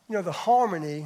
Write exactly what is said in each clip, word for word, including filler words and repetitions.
You know, the harmony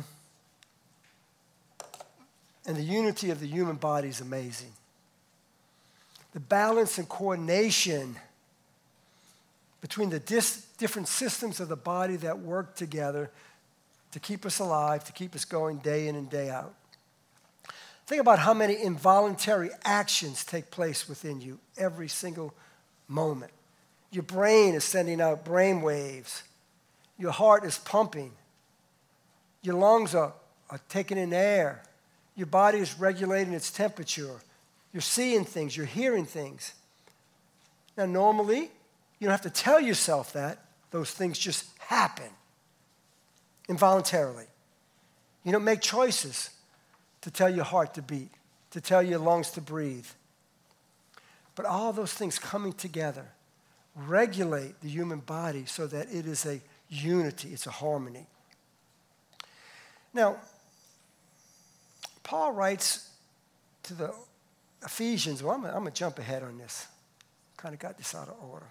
and the unity of the human body is amazing. The balance and coordination between the dis- different systems of the body that work together to keep us alive, to keep us going day in and day out. Think about how many involuntary actions take place within you every single moment. Your brain is sending out brain waves. Your heart is pumping. Your lungs are, are taking in air. Your body is regulating its temperature. You're seeing things. You're hearing things. Now, normally, you don't have to tell yourself that. Those things just happen involuntarily. You don't make choices to tell your heart to beat, to tell your lungs to breathe. But all those things coming together regulate the human body so that it is a unity, it's a harmony. Now, Paul writes to the Ephesians, well, I'm going to jump ahead on this. Kind of got this out of order.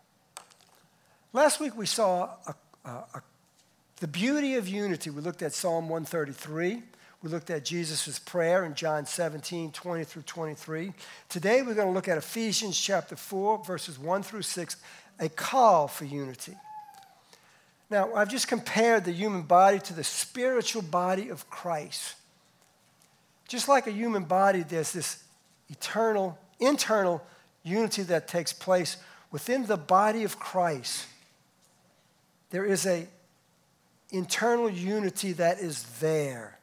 Last week we saw a, a, a, the beauty of unity. We looked at Psalm one thirty-three. We looked at Jesus' prayer in John seventeen, twenty through twenty-three. Today we're going to look at Ephesians chapter four, verses one through six, a call for unity. Now, I've just compared the human body to the spiritual body of Christ. Just like a human body, there's this eternal, internal unity that takes place within the body of Christ. There is a internal unity that is there.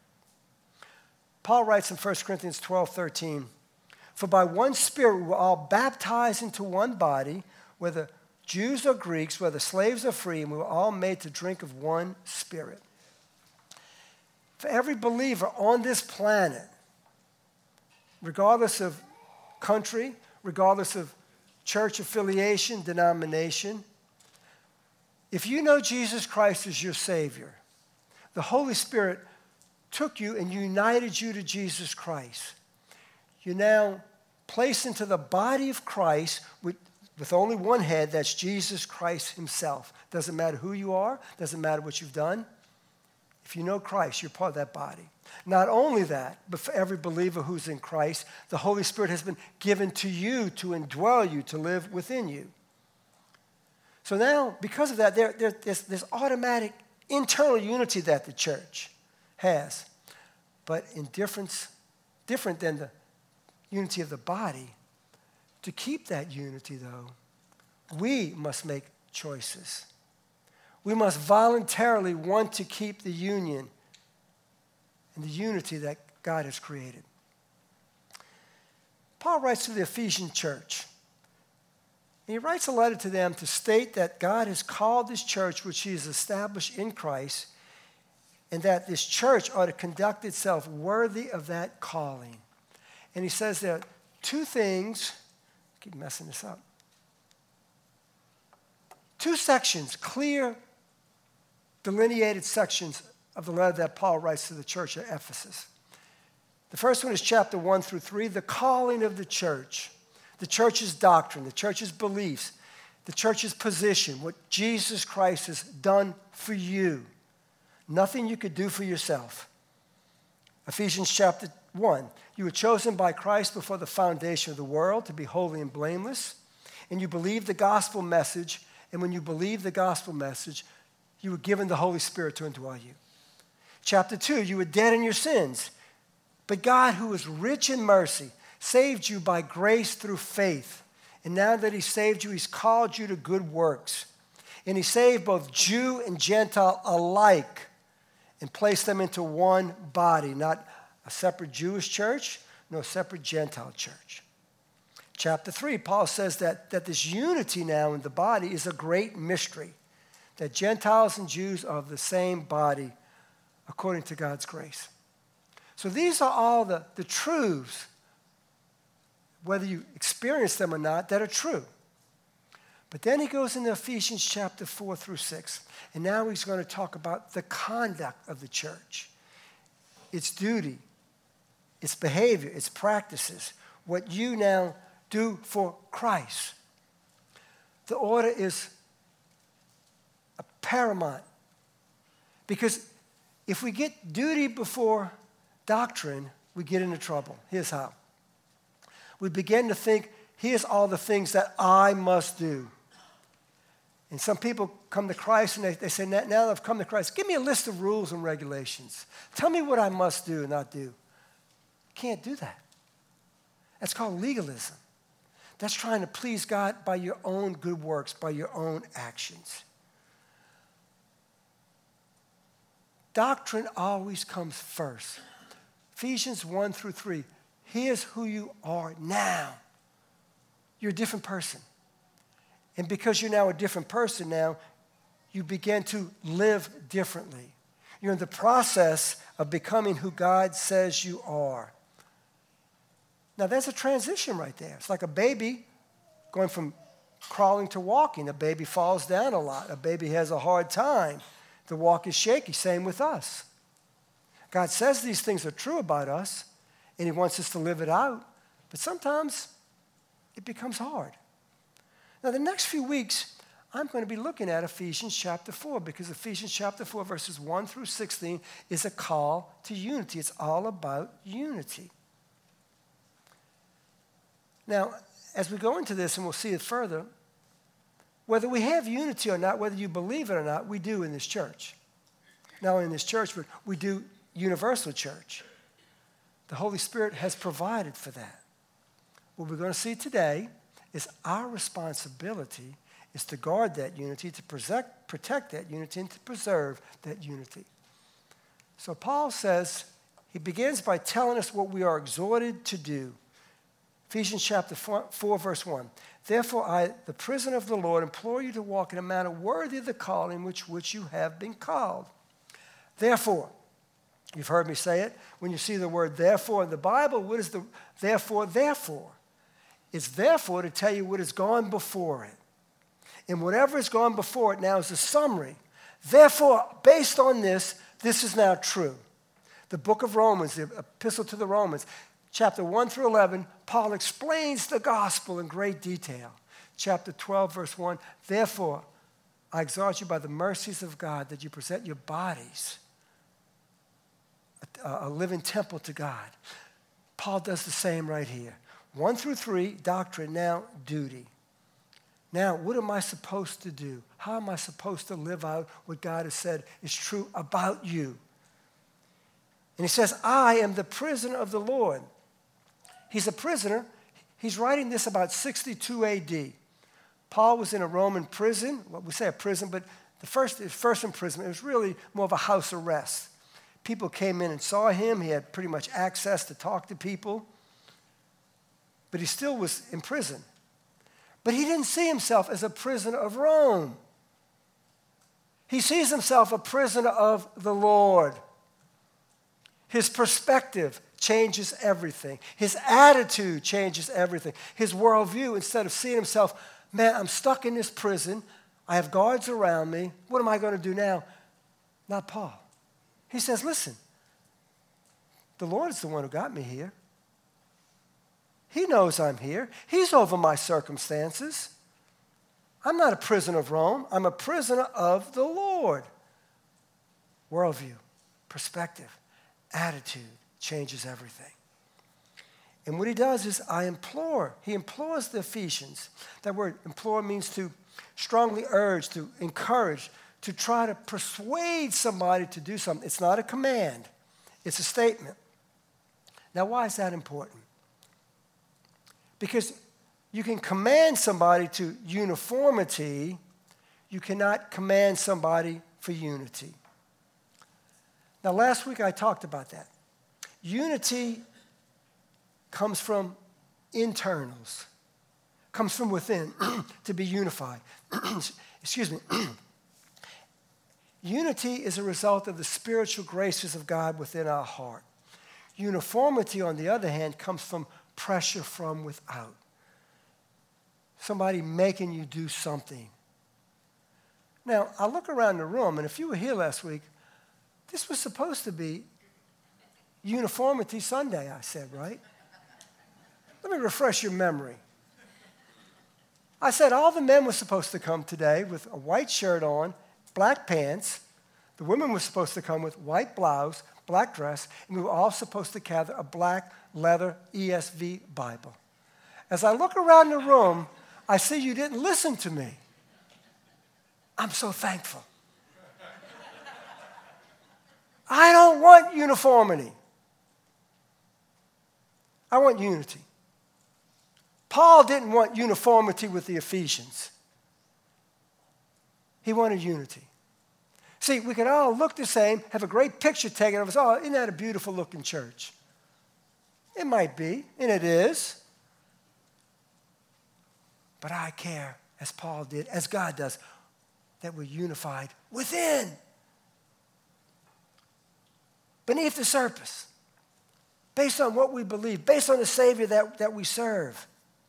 Paul writes in First Corinthians twelve, thirteen, for by one Spirit we were all baptized into one body, whether Jews or Greeks, whether slaves or free, and we were all made to drink of one Spirit. For every believer on this planet, regardless of country, regardless of church affiliation, denomination, if you know Jesus Christ as your Savior, the Holy Spirit took you and united you to Jesus Christ. You're now placed into the body of Christ with, with only one head, that's Jesus Christ himself. Doesn't matter who you are, doesn't matter what you've done. If you know Christ, you're part of that body. Not only that, but for every believer who's in Christ, the Holy Spirit has been given to you to indwell you, to live within you. So now, because of that, there, there, there's this automatic internal unity that the church has. But in difference, different than the unity of the body, to keep that unity, though, we must make choices. We must voluntarily want to keep the union and the unity that God has created. Paul writes to the Ephesian church. He writes a letter to them to state that God has called this church, which he has established in Christ, and that this church ought to conduct itself worthy of that calling. And he says there are two things, I keep messing this up, two sections, clear, delineated sections of the letter that Paul writes to the church at Ephesus. The first one is chapter one through three, the calling of the church, the church's doctrine, the church's beliefs, the church's position, what Jesus Christ has done for you. Nothing you could do for yourself. Ephesians chapter one, you were chosen by Christ before the foundation of the world to be holy and blameless, and you believed the gospel message, and when you believed the gospel message, you were given the Holy Spirit to indwell you. Chapter two, you were dead in your sins, but God, who is rich in mercy, saved you by grace through faith. And now that he saved you, he's called you to good works. And he saved both Jew and Gentile alike and placed them into one body, not a separate Jewish church, nor a separate Gentile church. Chapter three, Paul says that, that this unity now in the body is a great mystery, that Gentiles and Jews are of the same body according to God's grace. So these are all the, the truths, whether you experience them or not, that are true. But then he goes into Ephesians chapter four through six, and now he's going to talk about the conduct of the church, its duty, its behavior, its practices, what you now do for Christ. The order is paramount because if we get duty before doctrine, we get into trouble. Here's how. We begin to think, here's all the things that I must do. And some people come to Christ and they, they say, now that I've come to Christ, give me a list of rules and regulations. Tell me what I must do and not do. You can't do that. That's called legalism. That's trying to please God by your own good works, by your own actions. Doctrine always comes first. Ephesians one through three. Here's who you are now. You're a different person. And because you're now a different person now, you begin to live differently. You're in the process of becoming who God says you are. Now, that's a transition right there. It's like a baby going from crawling to walking. A baby falls down a lot. A baby has a hard time. The walk is shaky. Same with us. God says these things are true about us, and he wants us to live it out. But sometimes it becomes hard. Now, the next few weeks, I'm going to be looking at Ephesians chapter four, because Ephesians chapter four, verses one through sixteen, is a call to unity. It's all about unity. Now, as we go into this, and we'll see it further, whether we have unity or not, whether you believe it or not, we do in this church. Not only in this church, but we do universal church. The Holy Spirit has provided for that. What we're going to see today is our responsibility is to guard that unity, to protect, protect that unity, and to preserve that unity. So Paul says, he begins by telling us what we are exhorted to do. Ephesians chapter four, four, verse one. Therefore, I, the prisoner of the Lord, implore you to walk in a manner worthy of the calling which which you have been called. Therefore, you've heard me say it. When you see the word therefore in the Bible, what is the therefore, therefore? It's therefore to tell you what has gone before it. And whatever has gone before it now is a summary. Therefore, based on this, this is now true. The book of Romans, the epistle to the Romans, chapter one through eleven, Paul explains the gospel in great detail. Chapter twelve, verse one, therefore, I exhort you by the mercies of God that you present your bodies a, a living temple to God. Paul does the same right here. One through three, doctrine, now duty. Now, what am I supposed to do? How am I supposed to live out what God has said is true about you? And he says, I am the prisoner of the Lord. He's a prisoner. He's writing this about sixty-two A D. Paul was in a Roman prison. Well, we say a prison, but the first, first imprisonment, it was really more of a house arrest. People came in and saw him. He had pretty much access to talk to people. But he still was in prison. But he didn't see himself as a prisoner of Rome. He sees himself a prisoner of the Lord. His perspective changes everything. His attitude changes everything. His worldview, instead of seeing himself, man, I'm stuck in this prison. I have guards around me. What am I going to do now? Not Paul. He says, listen, the Lord is the one who got me here. He knows I'm here. He's over my circumstances. I'm not a prisoner of Rome. I'm a prisoner of the Lord. Worldview, perspective, attitude changes everything. And what he does is, I implore. He implores the Ephesians. That word implore means to strongly urge, to encourage, to try to persuade somebody to do something. It's not a command. It's a statement. Now, why is that important? Because you can command somebody to uniformity. You cannot command somebody for unity. Now, last week I talked about that. Unity comes from internals, comes from within, to be unified. Excuse me. Unity is a result of the spiritual graces of God within our heart. Uniformity, on the other hand, comes from pressure from without. Somebody making you do something. Now, I look around the room, and if you were here last week, this was supposed to be Uniformity Sunday, I said, right? Let me refresh your memory. I said all the men were supposed to come today with a white shirt on, black pants, The women were supposed to come with white blouse, black dress, and we were all supposed to carry a black leather E S V Bible. As I look around the room, I see you didn't listen to me. I'm so thankful. I don't want uniformity. I want unity. Paul didn't want uniformity with the Ephesians. He wanted unity. See, we can all look the same, have a great picture taken of us. Oh, isn't that a beautiful looking church? It might be, and it is. But I care, as Paul did, as God does, that we're unified within. Beneath the surface. Based on what we believe, based on the Savior that, that we serve.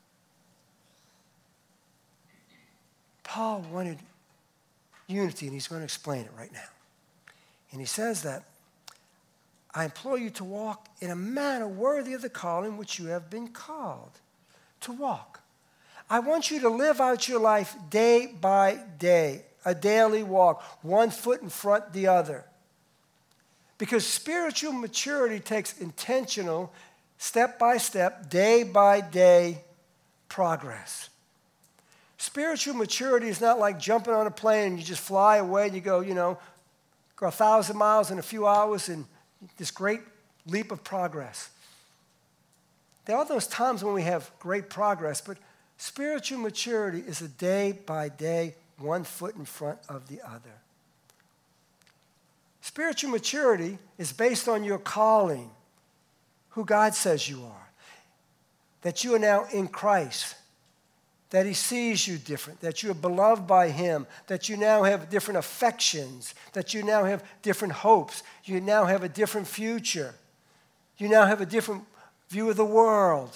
Paul wanted unity, and he's going to explain it right now. And he says that, I implore you to walk in a manner worthy of the calling which you have been called. To walk. I want you to live out your life day by day, a daily walk, one foot in front of the other. Because spiritual maturity takes intentional, step by step, day by day progress. Spiritual maturity is not like jumping on a plane and you just fly away and you go, you know, go a thousand miles in a few hours and this great leap of progress. There are those times when we have great progress, but spiritual maturity is a day by day, one foot in front of the other. Spiritual maturity is based on your calling, who God says you are, that you are now in Christ, that he sees you different, that you are beloved by him, that you now have different affections, that you now have different hopes, you now have a different future, you now have a different view of the world.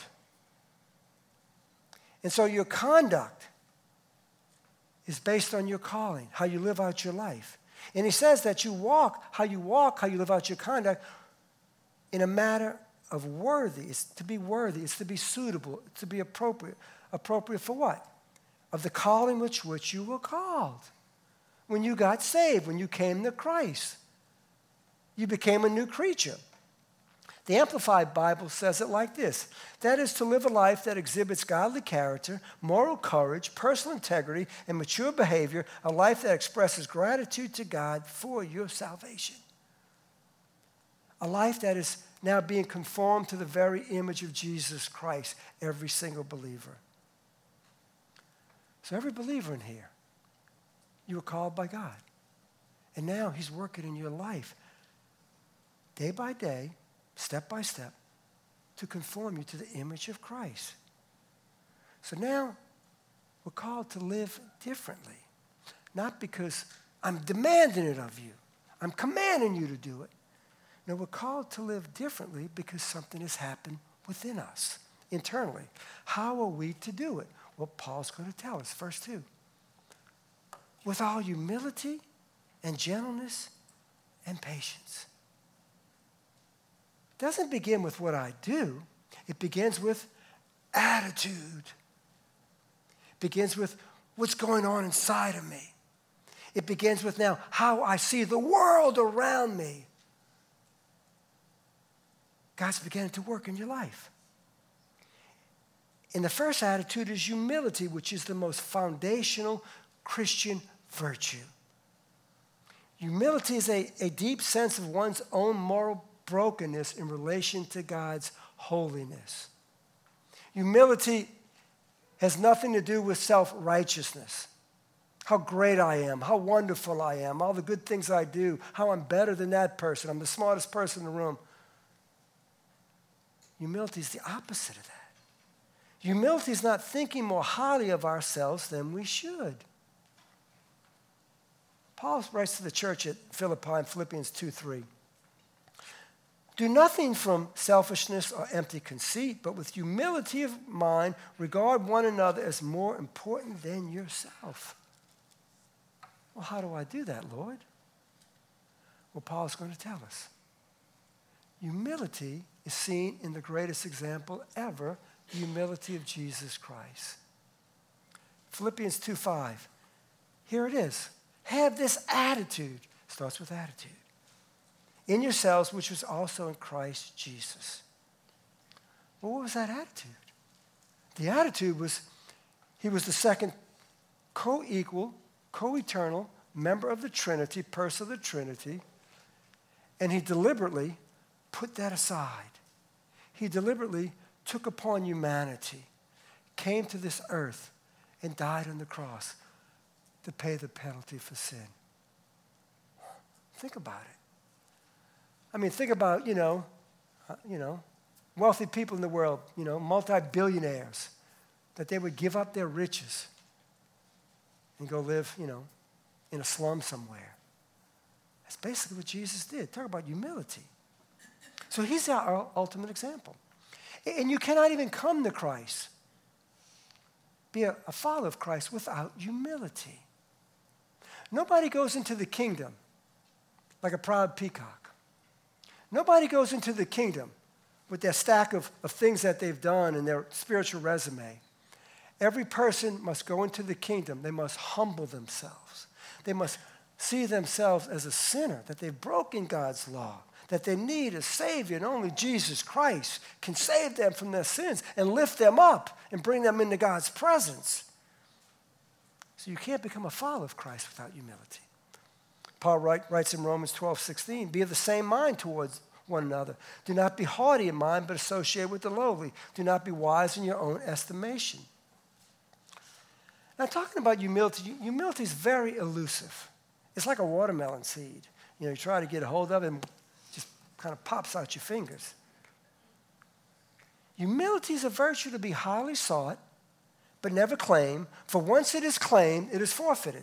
And so your conduct is based on your calling, how you live out your life. And he says that you walk, how you walk, how you live out your conduct in a matter of worthy. It's to be worthy. It's to be suitable. It's to be appropriate. Appropriate for what? Of the calling which which you were called. When you got saved, when you came to Christ, you became a new creature. The Amplified Bible says it like this. That is to live a life that exhibits godly character, moral courage, personal integrity, and mature behavior, a life that expresses gratitude to God for your salvation. A life that is now being conformed to the very image of Jesus Christ, every single believer. So every believer in here, you were called by God. And now he's working in your life, day by day, step by step, to conform you to the image of Christ. So now we're called to live differently. Not because I'm demanding it of you. I'm commanding you to do it. No, we're called to live differently because something has happened within us, internally. How are we to do it? Well, Paul's going to tell us, verse two. With all humility and gentleness and patience. It doesn't begin with what I do. It begins with attitude. It begins with what's going on inside of me. It begins with now how I see the world around me. God's beginning to work in your life. And the first attitude is humility, which is the most foundational Christian virtue. Humility is a, a deep sense of one's own moral brokenness in relation to God's holiness. Humility has nothing to do with self-righteousness. How great I am, how wonderful I am, all the good things I do, how I'm better than that person, I'm the smartest person in the room. Humility is the opposite of that. Humility is not thinking more highly of ourselves than we should. Paul writes to the church at Philippi in Philippians two three. Do nothing from selfishness or empty conceit, but with humility of mind, regard one another as more important than yourself. Well, how do I do that, Lord? Well, Paul's going to tell us. Humility is seen in the greatest example ever, the humility of Jesus Christ. Philippians two five. Here it is. Have this attitude. Starts with attitude. In yourselves, which was also in Christ Jesus. Well, what was that attitude? The attitude was he was the second co-equal, co-eternal member of the Trinity, person of the Trinity, and he deliberately put that aside. He deliberately took upon humanity, came to this earth, and died on the cross to pay the penalty for sin. Think about it. I mean, think about, you know, uh, you know, wealthy people in the world, you know, multi-billionaires, that they would give up their riches and go live, you know, in a slum somewhere. That's basically what Jesus did. Talk about humility. So he's our ultimate example. And you cannot even come to Christ, be a, a follower of Christ without humility. Nobody goes into the kingdom like a proud peacock. Nobody goes into the kingdom with their stack of, of things that they've done and their spiritual resume. Every person must go into the kingdom. They must humble themselves. They must see themselves as a sinner, that they've broken God's law, that they need a Savior, and only Jesus Christ can save them from their sins and lift them up and bring them into God's presence. So you can't become a follower of Christ without humility. Paul write, writes in Romans twelve sixteen, be of the same mind towards one another. Do not be haughty in mind, but associate with the lowly. Do not be wise in your own estimation. Now, talking about humility, humility is very elusive. It's like a watermelon seed. You know, you try to get a hold of it and it just kind of pops out your fingers. Humility is a virtue to be highly sought, but never claimed, for once it is claimed, it is forfeited.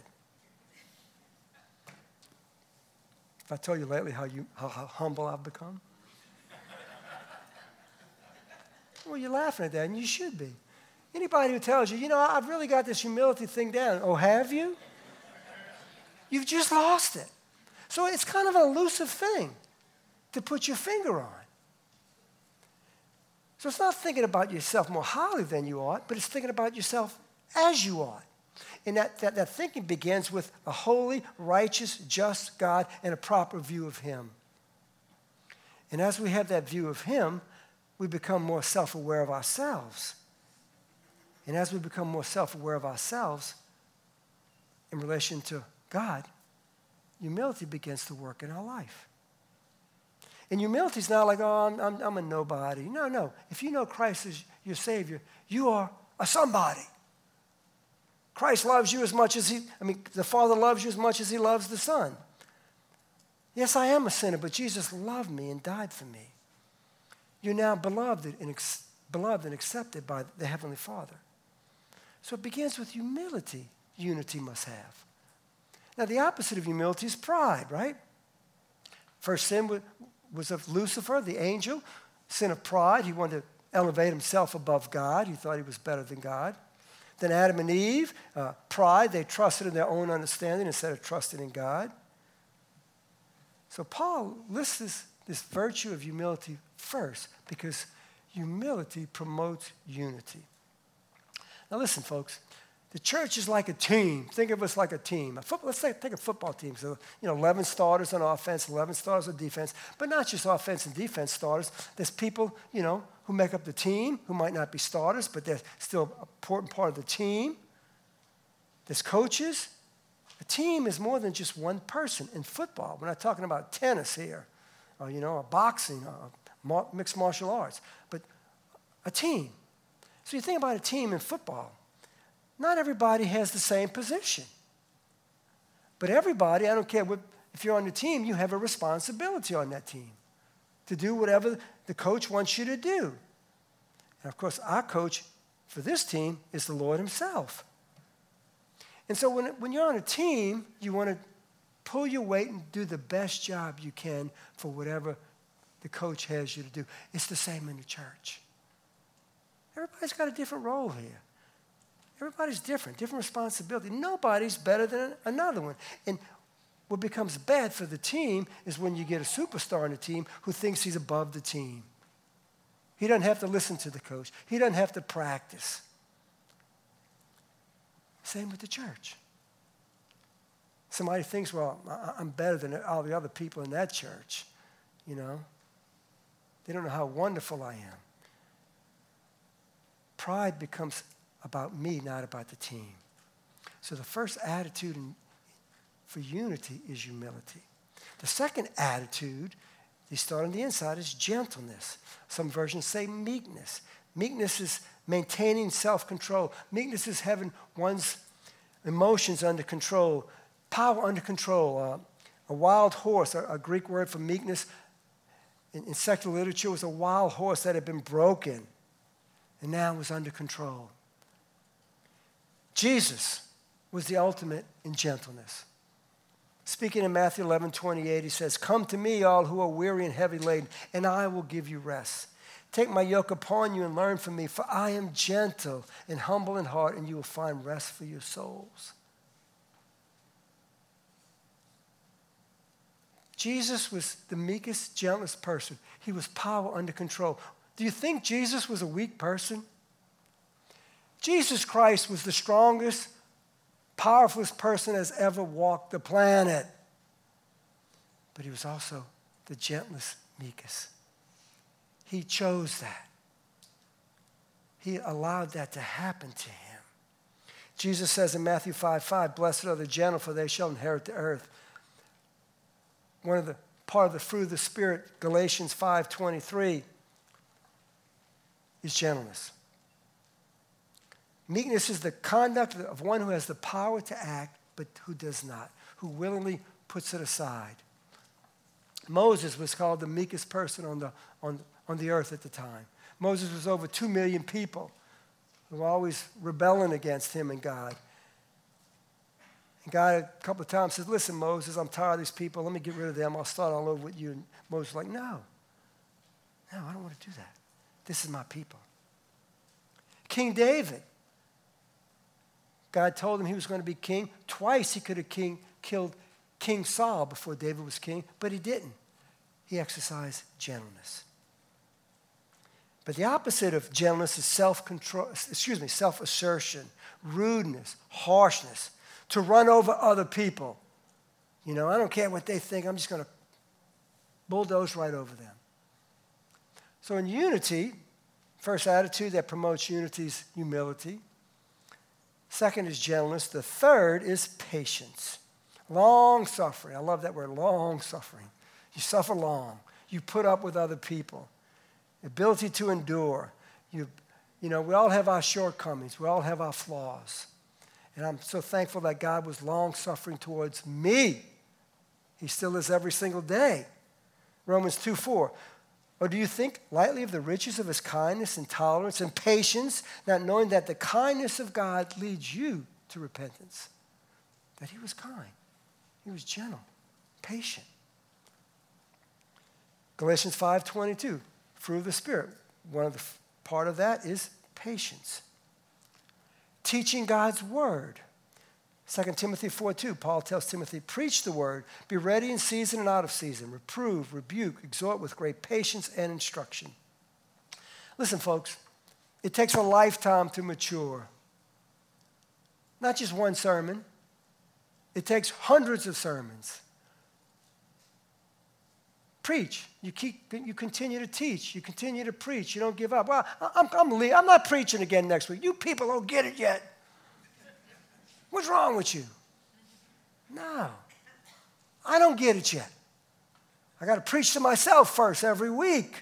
If I tell you lately how, you, how, how humble I've become? Well, you're laughing at that, and you should be. Anybody who tells you, you know, I've really got this humility thing down. Oh, have you? You've just lost it. So it's kind of an elusive thing to put your finger on. So it's not thinking about yourself more highly than you ought, but it's thinking about yourself as you ought. And that, that, that thinking begins with a holy, righteous, just God and a proper view of him. And as we have that view of him, we become more self-aware of ourselves. And as we become more self-aware of ourselves in relation to God, humility begins to work in our life. And humility is not like, oh, I'm, I'm, I'm a nobody. No, no. If you know Christ as your Savior, you are a somebody. Christ loves you as much as he, I mean, the Father loves you as much as he loves the Son. Yes, I am a sinner, but Jesus loved me and died for me. You're now beloved and, ex, beloved and accepted by the Heavenly Father. So it begins with humility, unity must have. Now, the opposite of humility is pride, right? First sin was of Lucifer, the angel. Sin of pride, he wanted to elevate himself above God. He thought he was better than God. Then Adam and Eve, uh, pride, they trusted in their own understanding instead of trusting in God. So Paul lists this, this virtue of humility first because humility promotes unity. Now listen, folks, the church is like a team. Think of us like a team. A football, let's take, take a football team. So, you know, eleven starters on offense, eleven starters on defense, but not just offense and defense starters. There's people, you know, who make up the team, who might not be starters, but they're still an important part of the team. There's coaches. A team is more than just one person in football. We're not talking about tennis here, or, you know, or boxing, or mixed martial arts, but a team. So you think about a team in football. Not everybody has the same position. But everybody, I don't care what, if you're on the team, you have a responsibility on that team to do whatever the coach wants you to do. And of course, our coach for this team is the Lord himself. And so when, when you're on a team, you want to pull your weight and do the best job you can for whatever the coach has you to do. It's the same in the church. Everybody's got a different role here. Everybody's different, different responsibility. Nobody's better than another one. And what becomes bad for the team is when you get a superstar on the team who thinks he's above the team. He doesn't have to listen to the coach. He doesn't have to practice. Same with the church. Somebody thinks, well, I'm better than all the other people in that church, you know. They don't know how wonderful I am. Pride becomes about me, not about the team. So the first attitude in, for unity is humility. The second attitude, they start on the inside, is gentleness. Some versions say meekness. Meekness is maintaining self-control. Meekness is having one's emotions under control, power under control. Uh, a wild horse, a, a Greek word for meekness in, in secular literature, was a wild horse that had been broken and now was under control. Jesus was the ultimate in gentleness. Speaking in Matthew eleven twenty-eight, he says, "Come to me, all who are weary and heavy laden, and I will give you rest. Take my yoke upon you and learn from me, for I am gentle and humble in heart, and you will find rest for your souls." Jesus was the meekest, gentlest person. He was power under control. Do you think Jesus was a weak person? Jesus Christ was the strongest, powerfulest person that's ever walked the planet. But he was also the gentlest, meekest. He chose that. He allowed that to happen to him. Jesus says in Matthew five five, "Blessed are the gentle, for they shall inherit the earth." One of the part of the fruit of the Spirit, Galatians five twenty-three, is gentleness. Meekness is the conduct of one who has the power to act, but who does not, who willingly puts it aside. Moses was called the meekest person on the, on, on the earth at the time. Moses was over two million people who were always rebelling against him and God. And God a couple of times says, "Listen, Moses, I'm tired of these people. Let me get rid of them. I'll start all over with you." And Moses was like, no, no, I don't want to do that. This is my people. King David, God told him he was going to be king. Twice he could have king, killed King Saul before David was king, but he didn't. He exercised gentleness. But the opposite of gentleness is self-control, excuse me, self-assertion, rudeness, harshness, to run over other people. You know, I don't care what they think. I'm just going to bulldoze right over them. So in unity, first attitude that promotes unity is humility. Second is gentleness. The third is patience. Long suffering. I love that word, long suffering. You suffer long. You put up with other people. Ability to endure. You, you know, we all have our shortcomings. We all have our flaws. And I'm so thankful that God was long suffering towards me. He still is every single day. Romans two four. "Or do you think lightly of the riches of his kindness and tolerance and patience, not knowing that the kindness of God leads you to repentance?" That he was kind. He was gentle, patient. Galatians five twenty-two, fruit of the Spirit. One of the part of that is patience. Teaching God's word. Second Timothy four two, Paul tells Timothy, "Preach the word, be ready in season and out of season, reprove, rebuke, exhort with great patience and instruction." Listen, folks, it takes a lifetime to mature. Not just one sermon. It takes hundreds of sermons. Preach. You keep. You continue to teach. You continue to preach. You don't give up. Well, I'm, I'm, I'm not preaching again next week. You people don't get it yet. What's wrong with you? No. I don't get it yet. I got to preach to myself first every week.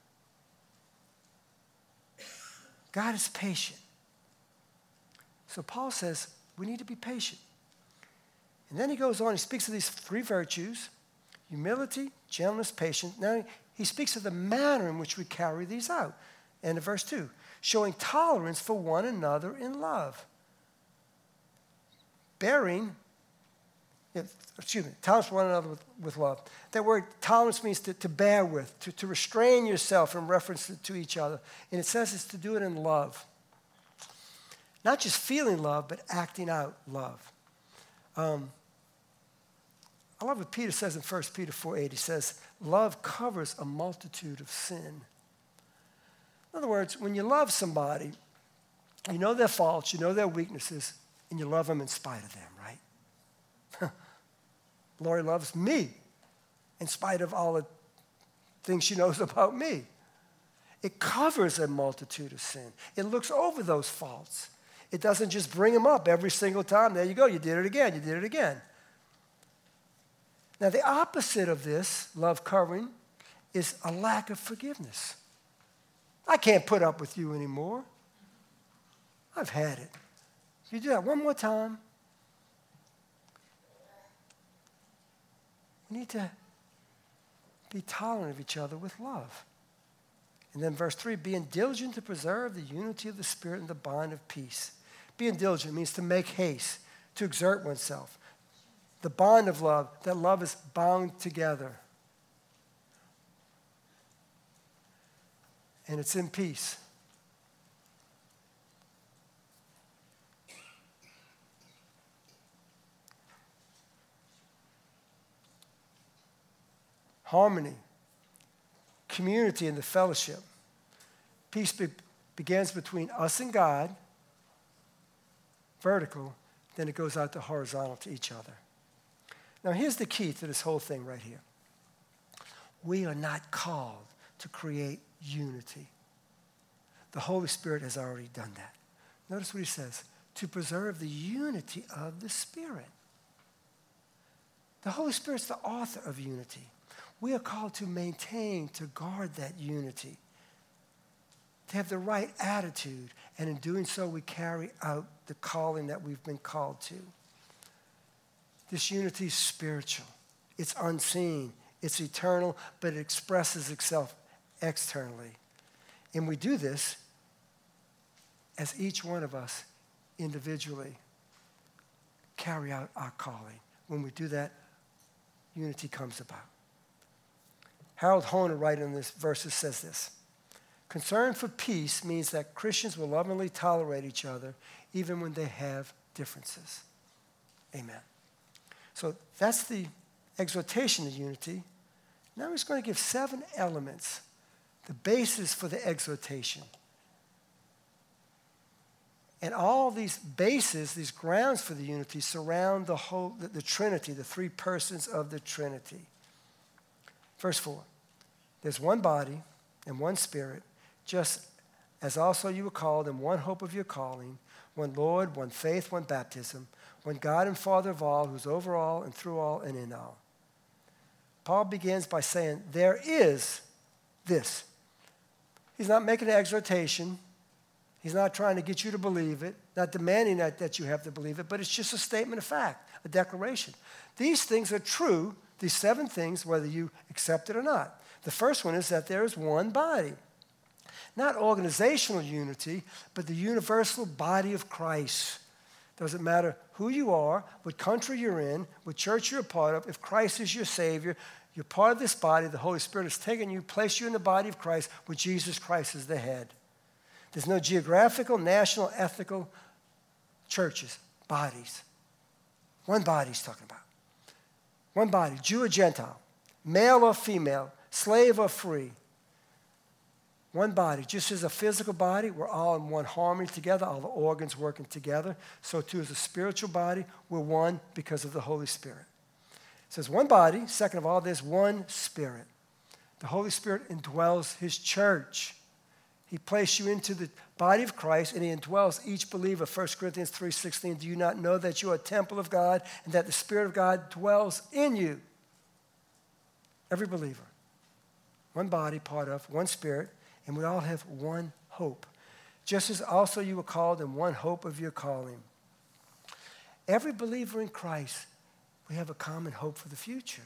God is patient. So Paul says we need to be patient. And then he goes on, he speaks of these three virtues: humility, gentleness, patience. Now he speaks of the manner in which we carry these out. And in verse two, showing tolerance for one another in love. Bearing, excuse me, tolerance for one another with, with love. That word tolerance means to, to bear with, to, to restrain yourself in reference to, to each other. And it says it's to do it in love. Not just feeling love, but acting out love. Um, I love what Peter says in First Peter four eight. He says, "Love covers a multitude of sin." In other words, when you love somebody, you know their faults, you know their weaknesses, and you love them in spite of them, right? Lori loves me in spite of all the things she knows about me. It covers a multitude of sin. It looks over those faults. It doesn't just bring them up every single time. There you go, you did it again, you did it again. Now, the opposite of this, love covering, is a lack of forgiveness. I can't put up with you anymore. I've had it. You do that one more time. We need to be tolerant of each other with love. And then verse three, being diligent to preserve the unity of the Spirit and the bond of peace. Being diligent means to make haste, to exert oneself. The bond of love, that love is bound together. And it's in peace. Harmony, community, and the fellowship. Peace be- begins between us and God, vertical, then it goes out to horizontal to each other. Now, here's the key to this whole thing right here. We are not called to create unity. The Holy Spirit has already done that. Notice what he says, to preserve the unity of the Spirit. The Holy Spirit's the author of unity. We are called to maintain, to guard that unity, to have the right attitude, and in doing so, we carry out the calling that we've been called to. This unity is spiritual. It's unseen. It's eternal, but it expresses itself externally. And we do this as each one of us individually carry out our calling. When we do that, unity comes about. Harold Hoehner, writing in this verses, says this: concern for peace means that Christians will lovingly tolerate each other even when they have differences. Amen. So that's the exhortation of unity. Now he's going to give seven elements, the basis for the exhortation. And all these bases, these grounds for the unity, surround the whole, the, the Trinity, the three persons of the Trinity. Verse four, there's one body and one Spirit, just as also you were called in one hope of your calling, one Lord, one faith, one baptism, one God and Father of all, who's over all and through all and in all. Paul begins by saying, there is this. He's not making an exhortation. He's not trying to get you to believe it, not demanding that, that you have to believe it, but it's just a statement of fact, a declaration. These things are true, these seven things, whether you accept it or not. The first one is that there is one body. Not organizational unity, but the universal body of Christ. Doesn't matter who you are, what country you're in, what church you're a part of. If Christ is your Savior, you're part of this body. The Holy Spirit has taken you, placed you in the body of Christ, with Jesus Christ as the head. There's no geographical, national, ethical churches, bodies. One body he's talking about. One body, Jew or Gentile, male or female, slave or free. One body, just as a physical body, we're all in one harmony together, all the organs working together. So too as a spiritual body, we're one because of the Holy Spirit. It says one body, second of all, there's one Spirit. The Holy Spirit indwells his church. He placed you into the body of Christ, and he indwells each believer. First Corinthians three sixteen, do you not know that you are a temple of God and that the Spirit of God dwells in you? Every believer. One body, part of, one Spirit, and we all have one hope. Just as also you were called in one hope of your calling. Every believer in Christ, we have a common hope for the future.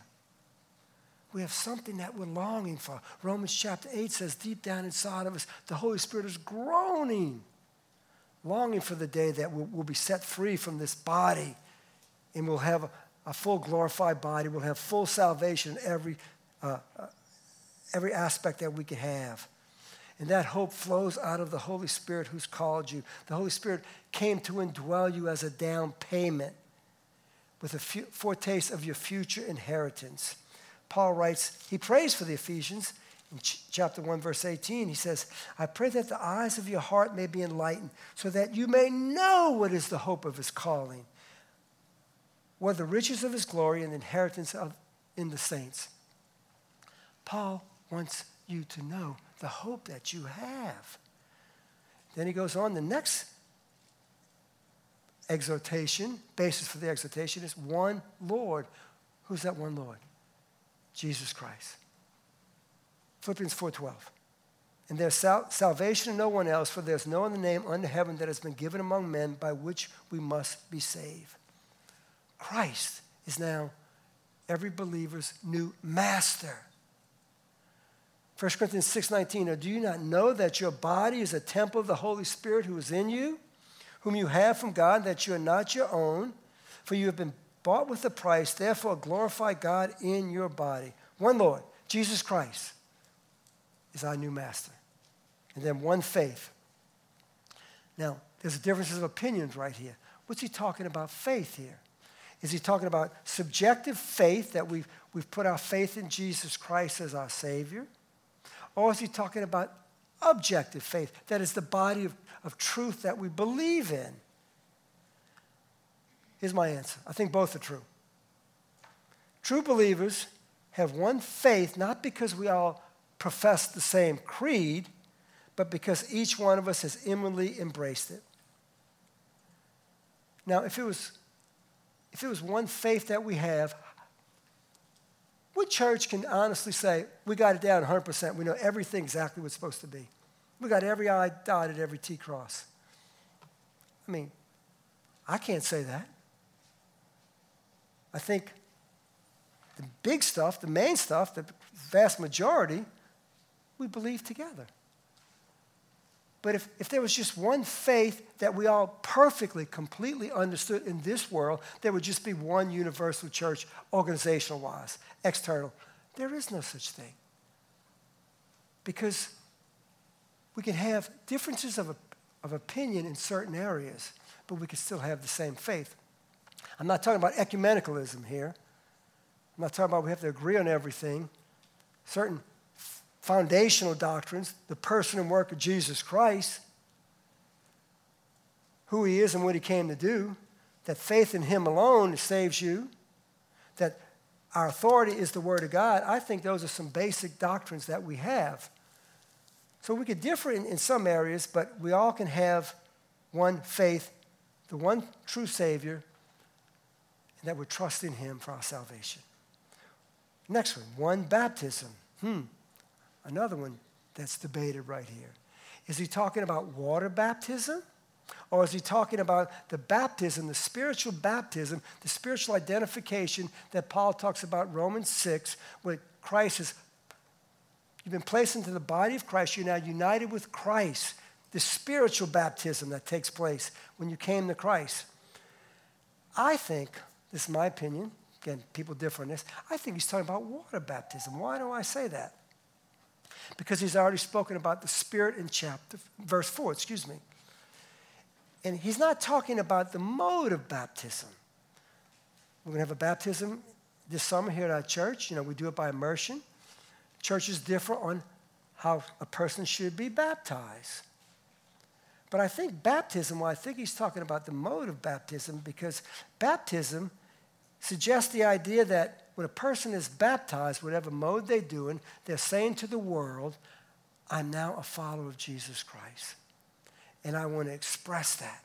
We have something that we're longing for. Romans chapter eight says, deep down inside of us, the Holy Spirit is groaning, longing for the day that we'll, we'll be set free from this body, and we'll have a, a full glorified body. We'll have full salvation in every, uh, uh, every aspect that we can have. And that hope flows out of the Holy Spirit who's called you. The Holy Spirit came to indwell you as a down payment with a foretaste of your future inheritance. Paul writes, he prays for the Ephesians in ch- chapter one, verse eighteen. He says, I pray that the eyes of your heart may be enlightened so that you may know what is the hope of his calling. what are the riches of his glory and the inheritance of in the saints. Paul wants you to know the hope that you have. Then he goes on, the next exhortation, basis for the exhortation is one Lord. Who's that one Lord? Jesus Christ. Philippians four twelve. And there's sal- salvation in no one else, for there's no other name under heaven that has been given among men by which we must be saved. Christ is now every believer's new master. First Corinthians six nineteen, or do you not know that your body is a temple of the Holy Spirit who is in you, whom you have from God, that you are not your own, for you have been bought with a price, therefore glorify God in your body. One Lord, Jesus Christ, is our new master. And then one faith. Now, there's differences of opinions right here. What's he talking about faith here? Is he talking about subjective faith, that we've, we've put our faith in Jesus Christ as our Savior? Or is he talking about objective faith, that is the body of, of truth that we believe in? Here's my answer. I think both are true. True believers have one faith, not because we all profess the same creed, but because each one of us has inwardly embraced it. Now, if it was, if it was one faith that we have, what church can honestly say, we got it down one hundred percent, we know everything exactly what's supposed to be? We got every I dotted, every T crossed. I mean, I can't say that. I think the big stuff, the main stuff, the vast majority, we believe together. But if, if there was just one faith that we all perfectly, completely understood in this world, there would just be one universal church, organizational-wise, external. There is no such thing. Because we can have differences of, of opinion in certain areas, but we can still have the same faith. I'm not talking about ecumenicalism here. I'm not talking about we have to agree on everything. Certain foundational doctrines, the person and work of Jesus Christ, who he is and what he came to do, that faith in him alone saves you, that our authority is the Word of God. I think those are some basic doctrines that we have. So we could differ in, in some areas, but we all can have one faith, the one true Savior, and that we trust in him for our salvation. Next one, one baptism. Hmm. Another one that's debated right here. Is he talking about water baptism? Or is he talking about the baptism, the spiritual baptism, the spiritual identification that Paul talks about in Romans six, where Christ is, you've been placed into the body of Christ, you're now united with Christ, the spiritual baptism that takes place when you came to Christ. I think, this is my opinion, again, people differ on this, I think he's talking about water baptism. Why do I say that? Because he's already spoken about the Spirit in chapter, verse four, excuse me. And he's not talking about the mode of baptism. We're going to have a baptism this summer here at our church. You know, we do it by immersion. Churches differ on how a person should be baptized. But I think baptism, well, I think he's talking about the mode of baptism, because baptism suggests the idea that when a person is baptized, whatever mode they're doing, they're saying to the world, I'm now a follower of Jesus Christ. And I want to express that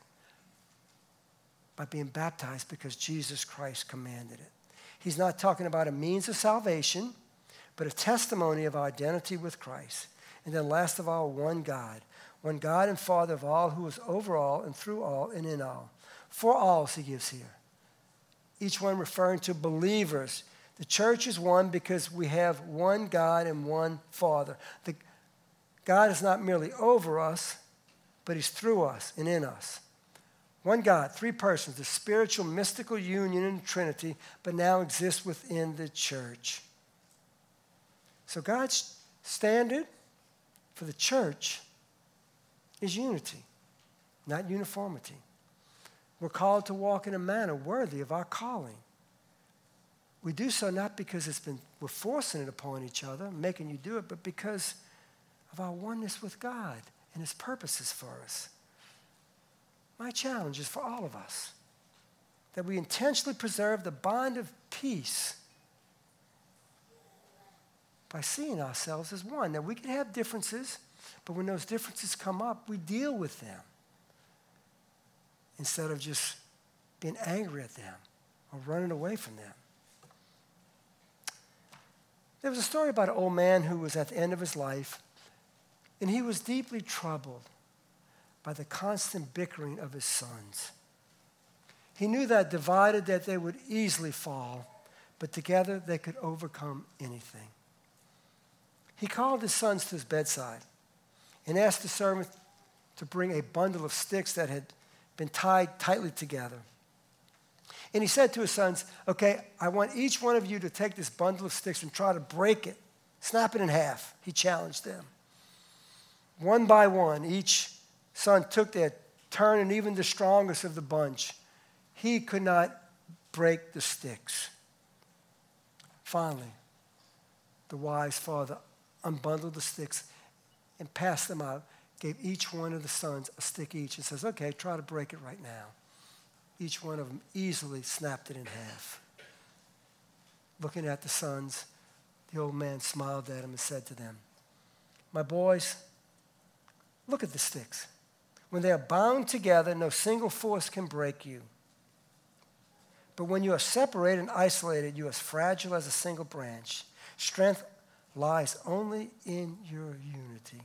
by being baptized because Jesus Christ commanded it. He's not talking about a means of salvation, but a testimony of our identity with Christ. And then last of all, one God. One God and Father of all, who is over all and through all and in all. For all, he gives here. Each one referring to believers. The church is one because we have one God and one Father. The, God is not merely over us, but he's through us and in us. One God, three persons, the spiritual, mystical union in the Trinity, but now exists within the church. So God's standard for the church is unity, not uniformity. We're called to walk in a manner worthy of our calling. We do so not because it's been, we're forcing it upon each other, making you do it, but because of our oneness with God and his purposes for us. My challenge is for all of us that we intentionally preserve the bond of peace by seeing ourselves as one. Now, we can have differences, but when those differences come up, we deal with them instead of just being angry at them or running away from them. There was a story about an old man who was at the end of his life, and he was deeply troubled by the constant bickering of his sons. He knew that divided that they would easily fall, but together they could overcome anything. He called his sons to his bedside and asked the servant to bring a bundle of sticks that had been tied tightly together. And he said to his sons, okay, I want each one of you to take this bundle of sticks and try to break it, snap it in half. He challenged them. One by one, each son took their turn, and even the strongest of the bunch, he could not break the sticks. Finally, the wise father unbundled the sticks and passed them out, gave each one of the sons a stick each, and says, okay, try to break it right now. Each one of them easily snapped it in half. Looking at the sons, the old man smiled at them and said to them, my boys, look at the sticks. When they are bound together, no single force can break you. But when you are separated and isolated, you are as fragile as a single branch. Strength lies only in your unity.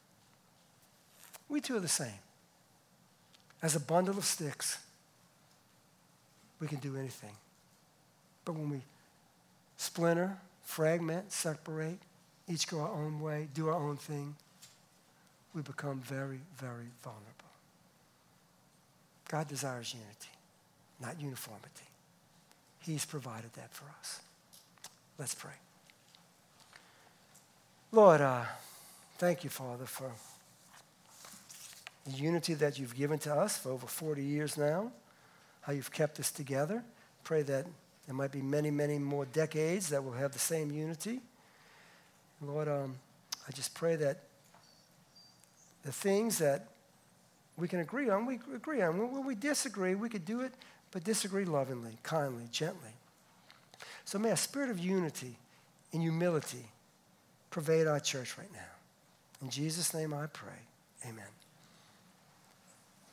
We too are the same. As a bundle of sticks, we can do anything. But when we splinter, fragment, separate, each go our own way, do our own thing, we become very, very vulnerable. God desires unity, not uniformity. He's provided that for us. Let's pray. Lord, uh, thank you, Father, for the unity that you've given to us for over forty years now, how you've kept us together. Pray that there might be many, many more decades that will have the same unity. Lord, um, I just pray that the things that we can agree on, we agree on. When we disagree, we could do it, but disagree lovingly, kindly, gently. So may a spirit of unity and humility pervade our church right now. In Jesus' name I pray, amen.